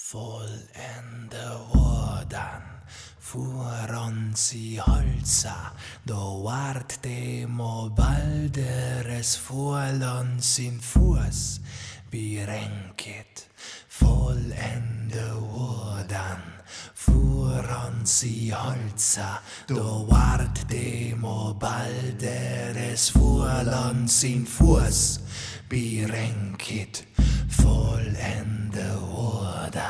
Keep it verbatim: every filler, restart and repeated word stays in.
Vollende vården foran si halsa, da vart dem og balderes foran sin fos berenket. Vollende vården foran si halsa, da vart dem og balderes foran sin fos berenket. Vollende vården